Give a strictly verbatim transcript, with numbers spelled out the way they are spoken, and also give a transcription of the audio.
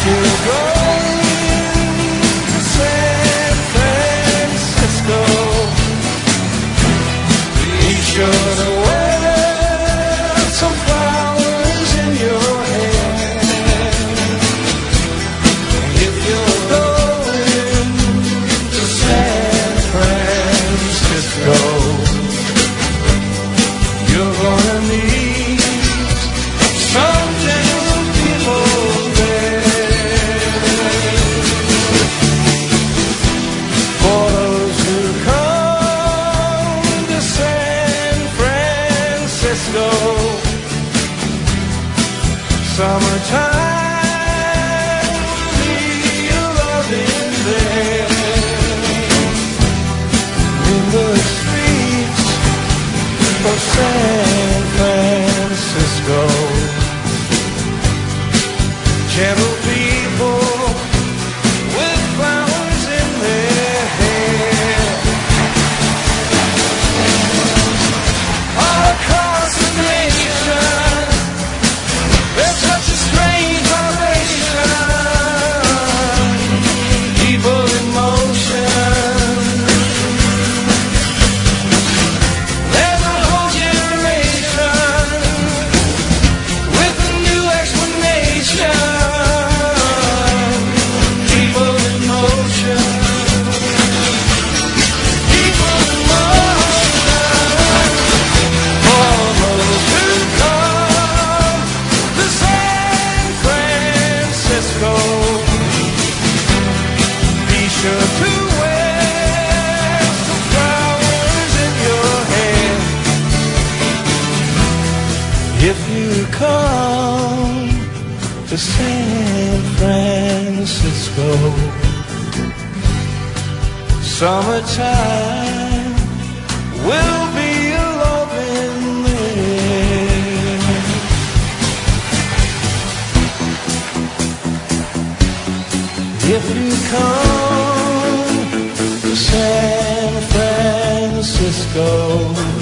you're going to San Francisco, be sure to wear some flowers in your hair. If you're going to San Francisco, you're gonna meet some gentle people there. For those who come to San Francisco, summertime will be loving there. In the streets of San Francisco, gentle people with flowers in their hair. All across the nation, there's such a strange vibration, people in motion. There's a whole generation with a new explanation, people in motion, people in motion. For those who come to San Francisco, be sure to wear some flowers in your hair. If you come to San Francisco, summertime will be loving there. If you come to San Francisco,